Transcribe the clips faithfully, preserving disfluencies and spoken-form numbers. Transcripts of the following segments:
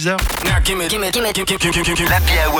dix heures. L'Happy Hour.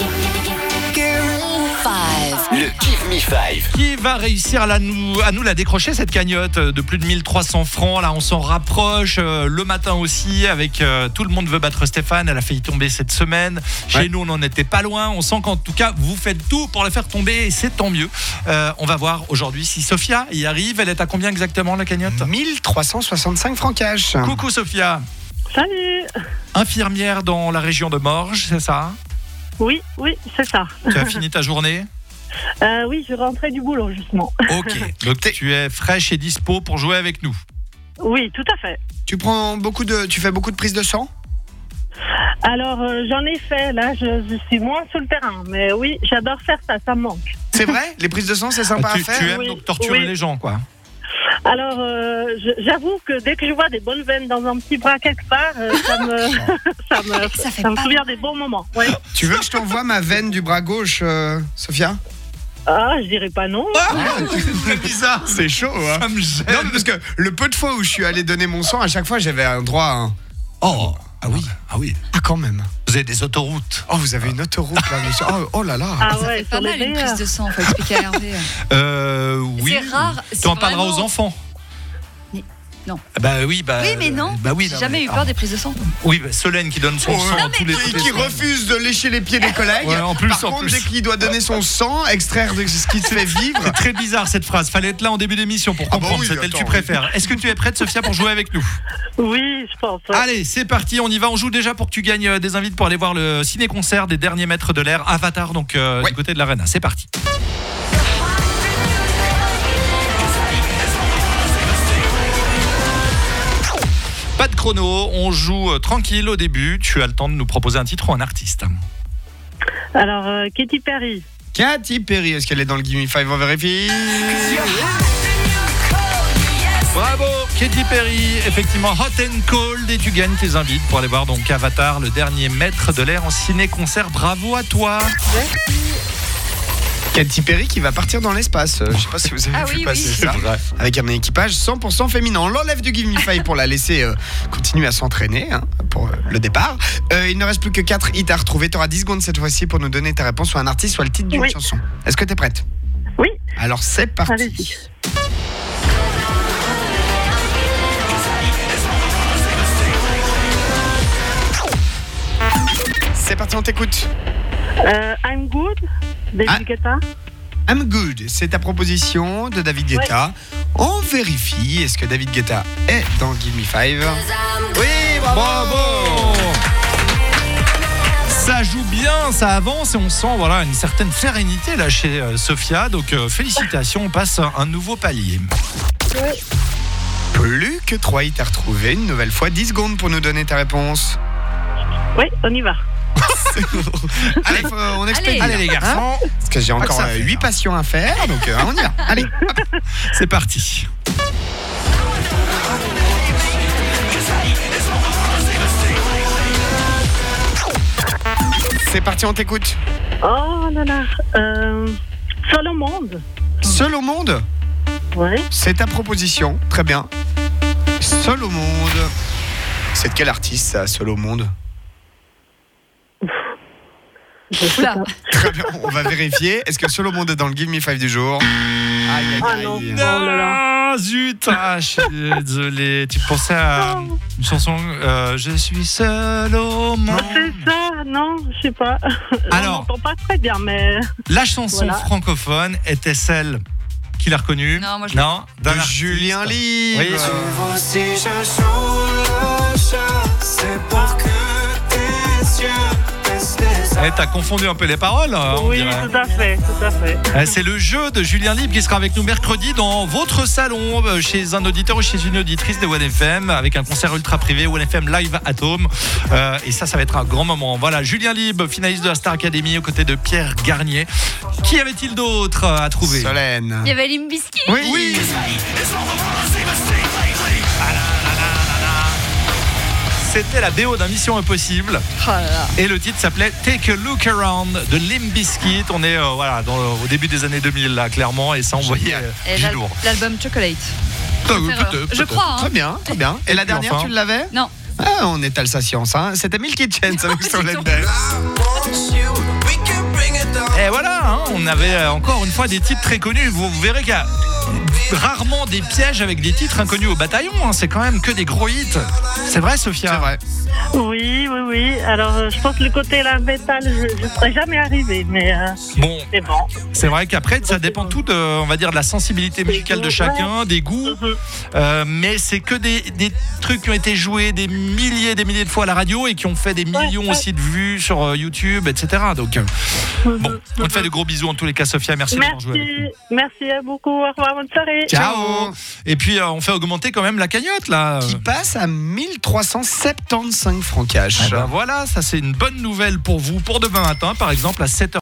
Le Give Me Five. Qui va réussir à, la nous, à nous la décrocher, cette cagnotte de plus de mille trois cents francs? Là, on s'en rapproche. Euh, le matin aussi, avec euh, Tout le monde veut battre Stéphane. Elle a failli tomber cette semaine. Chez ouais. nous, on n'en était pas loin. On sent qu'en tout cas, vous faites tout pour la faire tomber et c'est tant mieux. Euh, on va voir aujourd'hui si Sophia y arrive. Elle est à combien exactement, la cagnotte? mille trois cent soixante-cinq francs cash. Coucou Sophia. Salut. Infirmière dans la région de Morges, c'est ça? Oui, oui, c'est ça. Tu as fini ta journée? euh, Oui, je rentrais du boulot justement. Ok, donc tu es fraîche et dispo pour jouer avec nous? Oui, tout à fait. Tu prends beaucoup de, tu fais beaucoup de prises de sang? Alors euh, j'en ai fait, là je, je suis moins sur le terrain, mais oui, j'adore faire ça, ça me manque. C'est vrai? Les prises de sang, c'est sympa ah, tu, à faire? Tu aimes oui, donc torturer oui. les gens, quoi? Alors, euh, je, j'avoue que dès que je vois des bonnes veines dans un petit bras quelque part, euh, ça me, ça me, ça ça me souvient des bons moments. Ouais. Tu veux que je t'envoie ma veine du bras gauche, euh, Sophia? Ah, je dirais pas non. Ah, c'est bizarre. C'est chaud, hein? Ça me gêne. Non, parce que le peu de fois où je suis allé donner mon sang, à chaque fois, j'avais un droit à un... Oh, ah oui, ah oui. Ah, quand même. Vous avez des autoroutes. Oh, vous avez une autoroute, là, monsieur. Oh, oh là là. Ah ça ouais, fait pas mal les une prise de sang, faut expliquer à Hervé. Euh, oui. C'est rare. Tu en parleras vraiment... aux enfants. Non. Bah oui, bah. Oui, mais non. Bah oui. J'ai non, jamais mais, eu peur ah. des prises de sang. Oui, bah, Solène qui donne son Oh, sang non, à tous les. Et qui refuse de lécher les pieds des collègues. Ouais, en plus, Par en contre, plus. dès qu'il doit donner son sang, extraire de ce qui te fait vivre. C'est très bizarre cette phrase. Fallait être là en début d'émission pour Ah bah comprendre. oui, C'était le attends, tu préfères. Est-ce que tu es prête, Sophia, pour jouer avec nous? Oui, je pense. Ouais. Allez, c'est parti. On y va. On joue déjà pour que tu gagnes des invites pour aller voir le ciné-concert des derniers maîtres de l'air Avatar, donc euh, ouais. du côté de l'Arena. C'est parti. Pas de chrono, on joue euh, tranquille au début. Tu as le temps de nous proposer un titre ou un artiste. Alors, euh, Katy Perry. Katy Perry, est-ce qu'elle est dans le Give Me Five? On vérifie. Bravo, Katy Perry, effectivement Hot and Cold, et tu gagnes tes invites pour aller voir donc Avatar, le dernier maître de l'air en ciné-concert. Bravo à toi. Merci. Katy Perry qui va partir dans l'espace. Je sais pas si vous avez ah vu oui, passer oui. ça. Avec un équipage cent pour cent féminin. On l'enlève du Give Me Five pour la laisser euh, continuer à s'entraîner hein, pour euh, le départ. Euh, il ne reste plus que quatre hits à retrouver. Tu auras dix secondes cette fois-ci pour nous donner ta réponse, soit un artiste, soit le titre d'une oui. chanson. Est-ce que tu es prête? Oui. Alors c'est parti. Allez-y. C'est parti, on t'écoute. Euh, I'm Good, David Ah. Guetta. I'm Good, c'est ta proposition de David Guetta. Ouais. On vérifie, est-ce que David Guetta est dans Give Me Five? Oui, bravo, Bravo. Ça joue bien, ça avance et on sent voilà, une certaine sérénité là chez euh, Sophia. Donc euh, félicitations, on passe un, un nouveau palier. Ouais. Plus que trois hits à retrouver, une nouvelle fois, dix secondes pour nous donner ta réponse. Oui, on y va. Allez, faut, on expédie. Allez les garçons, Hein parce que j'ai encore ça huit passions à faire, donc euh, on y va. Allez, hop. c'est parti. C'est parti, on t'écoute. Oh là là. Euh, Seul au monde. Seul au monde, Ouais. c'est ta proposition. Très bien. Seul au monde. C'est de quel artiste ça, Seul au monde? Je sais Oula. pas. Très bien, on va vérifier. Est-ce que Seul au monde est dans le Give Me Five du jour? Aïe, aïe, Ah aïe. non. Oh là là. Ah zut, ah, je suis désolé. Tu pensais à une chanson euh, Je suis seul au monde. C'est ça, non, je sais pas. Alors. On n'entend pas très bien, mais. La chanson Voilà. francophone était celle qui l'a reconnue. Non, moi je Non, De d'un artiste. Julien Libre. Oui. Si je joue le chat, c'est pour que tes yeux baissent les Eh, t'as confondu un peu les paroles, hein, on Oui, dirait. tout à fait, tout à fait. Eh, C'est le jeu de Julien Libre qui sera avec nous mercredi dans votre salon, euh, chez un auditeur ou chez une auditrice de one F M, avec un concert ultra privé, one F M Live at Home. Euh, et ça, ça va être un grand moment. Voilà, Julien Libre, finaliste de la Star Academy, aux côtés de Pierre Garnier. Qui avait-il d'autre à trouver? Solène. Il y avait Limp Bizkit. Oui. Oui. C'était la B O d'un Mission Impossible. Oh là là. Et le titre s'appelait Take a Look Around de Limp Bizkit. On est euh, voilà, dans, au début des années deux mille, là, clairement, et ça envoyait euh, Et du l'al- lourd. L'album Chocolate. Euh, erreur. peut-être, Je peut-être. crois. Hein. Très bien, très bien. Et la puis dernière, enfin. tu l'avais? Non. Ah, on étale sa science. Hein. C'était Milky Chance avec son Let Dance. Et voilà, hein, on avait euh, encore une fois des titres très connus. Vous, vous verrez qu'il y a rarement des pièges avec des titres inconnus au bataillon. Hein. C'est quand même que des gros hits. C'est vrai, Sophia? C'est vrai. Oui, oui, oui. Alors, euh, je pense que le côté la métal, je ne serais jamais arrivé, mais euh, Bon, c'est bon. c'est vrai qu'après, ça dépend tout de, on va dire, de la sensibilité musicale de chacun, des goûts. Mhm. Euh, mais c'est que des, des trucs qui ont été joués des milliers et des milliers de fois à la radio et qui ont fait des millions ouais. aussi de vues sur euh, YouTube, et cetera. Donc, euh, bon, on te fait de gros bisous en tous les cas, Sophia. Merci, d'avoir joué avec nous. Merci, merci à beaucoup. Au revoir, bonne soirée. Ciao. Et puis, euh, on fait augmenter quand même la cagnotte, là. Qui passe à mille trois cent soixante-quinze francs cash. Eh ben voilà, ça c'est une bonne nouvelle pour vous, pour demain matin, par exemple, à sept heures.